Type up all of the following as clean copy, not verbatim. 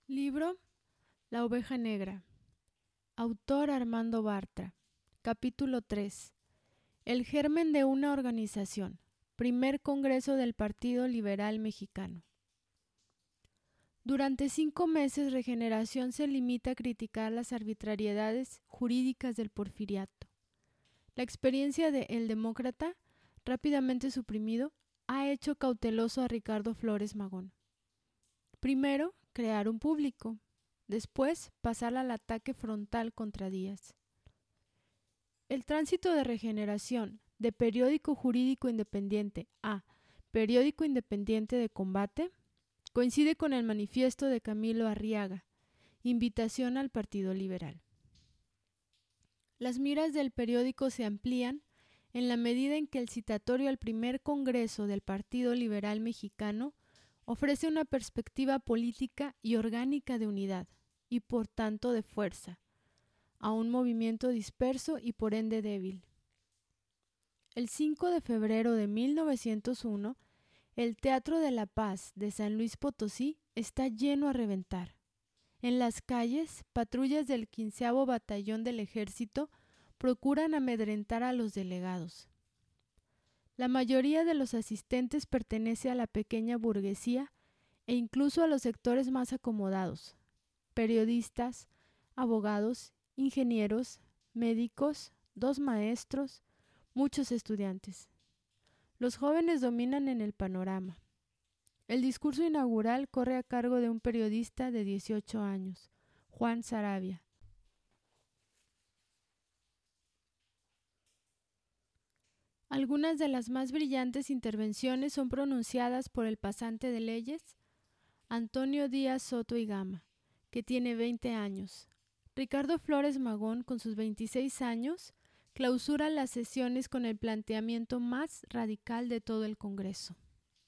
Libro La oveja negra. Autor Armando Bartra. Capítulo 3. El germen de una organización. Primer Congreso del Partido Liberal Mexicano. Durante 5 meses Regeneración se limita a criticar las arbitrariedades jurídicas del porfiriato. La experiencia de El Demócrata, rápidamente suprimido, ha hecho cauteloso a Ricardo Flores Magón. Primero, crear un público. Después, pasar al ataque frontal contra Díaz. El tránsito de Regeneración de periódico jurídico independiente a periódico independiente de combate coincide con el manifiesto de Camilo Arriaga, Invitación al Partido Liberal. Las miras del periódico se amplían en la medida en que el citatorio al primer Congreso del Partido Liberal Mexicano ofrece una perspectiva política y orgánica de unidad, y por tanto de fuerza, a un movimiento disperso y por ende débil. El 5 de febrero de 1901, el Teatro de la Paz de San Luis Potosí está lleno a reventar. En las calles, patrullas del 15º Batallón del Ejército procuran amedrentar a los delegados. La mayoría de los asistentes pertenece a la pequeña burguesía e incluso a los sectores más acomodados: periodistas, abogados, ingenieros, médicos, 2 maestros, muchos estudiantes. Los jóvenes dominan en el panorama. El discurso inaugural corre a cargo de un periodista de 18 años, Juan Saravia. Algunas de las más brillantes intervenciones son pronunciadas por el pasante de leyes, Antonio Díaz Soto y Gama, que tiene 20 años. Ricardo Flores Magón, con sus 26 años, clausura las sesiones con el planteamiento más radical de todo el Congreso.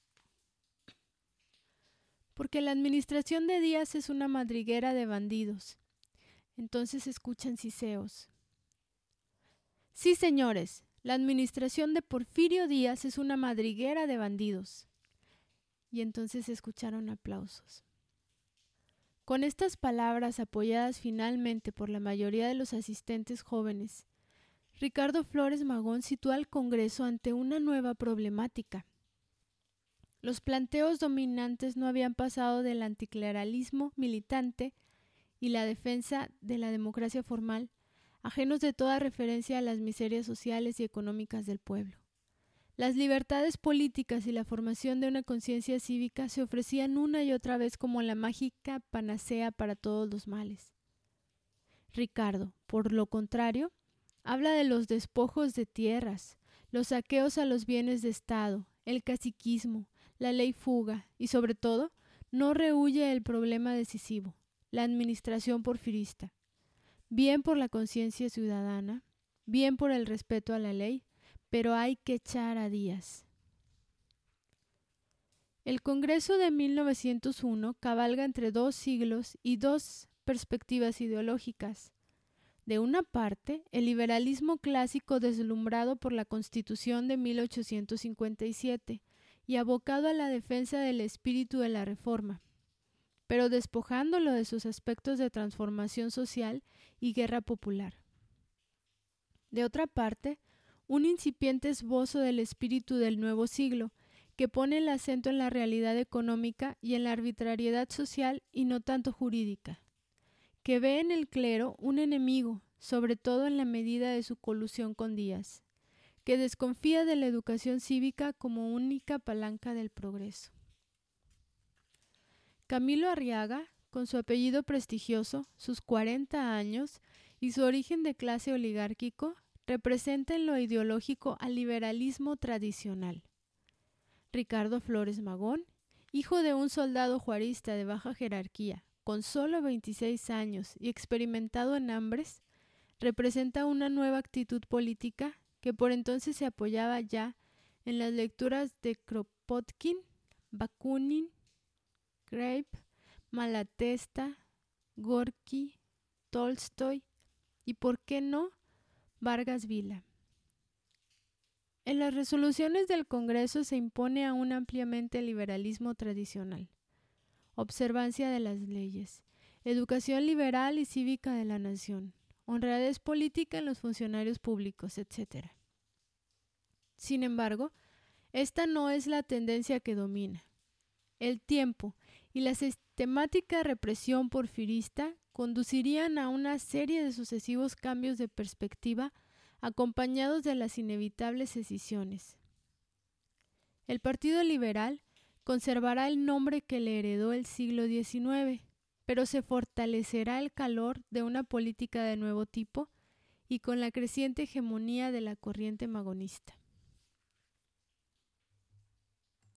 Porque la administración de Díaz es una madriguera de bandidos. Entonces escuchan siseos. Sí, señores, la administración de Porfirio Díaz es una madriguera de bandidos. Y entonces escucharon aplausos. Con estas palabras, apoyadas finalmente por la mayoría de los asistentes jóvenes, Ricardo Flores Magón sitúa al Congreso ante una nueva problemática. Los planteos dominantes no habían pasado del anticleralismo militante y la defensa de la democracia formal, ajenos de toda referencia a las miserias sociales y económicas del pueblo. Las libertades políticas y la formación de una conciencia cívica se ofrecían una y otra vez como la mágica panacea para todos los males. Ricardo, por lo contrario, habla de los despojos de tierras, los saqueos a los bienes de Estado, el caciquismo, la ley fuga y, sobre todo, no rehúye el problema decisivo, la administración porfirista. Bien por la conciencia ciudadana, bien por el respeto a la ley, pero hay que echar a Díaz. El Congreso de 1901 cabalga entre 2 siglos y 2 perspectivas ideológicas. De una parte, el liberalismo clásico deslumbrado por la Constitución de 1857 y abocado a la defensa del espíritu de la Reforma, pero despojándolo de sus aspectos de transformación social y guerra popular. De otra parte, un incipiente esbozo del espíritu del nuevo siglo, que pone el acento en la realidad económica y en la arbitrariedad social y no tanto jurídica, que ve en el clero un enemigo, sobre todo en la medida de su colusión con Díaz, que desconfía de la educación cívica como única palanca del progreso. Camilo Arriaga, con su apellido prestigioso, sus 40 años y su origen de clase oligárquico, representa en lo ideológico al liberalismo tradicional. Ricardo Flores Magón, hijo de un soldado juarista de baja jerarquía, con solo 26 años y experimentado en hambres, representa una nueva actitud política que por entonces se apoyaba ya en las lecturas de Kropotkin, Bakunin, Grebbe, Malatesta, Gorky, Tolstoy y, ¿por qué no?, Vargas Vila. En las resoluciones del Congreso se impone aún ampliamente el liberalismo tradicional, observancia de las leyes, educación liberal y cívica de la nación, honradez política en los funcionarios públicos, etc. Sin embargo, esta no es la tendencia que domina. El tiempo y la sistemática represión porfirista conducirían a una serie de sucesivos cambios de perspectiva acompañados de las inevitables escisiones. El Partido Liberal conservará el nombre que le heredó el siglo XIX, pero se fortalecerá el calor de una política de nuevo tipo y con la creciente hegemonía de la corriente magonista.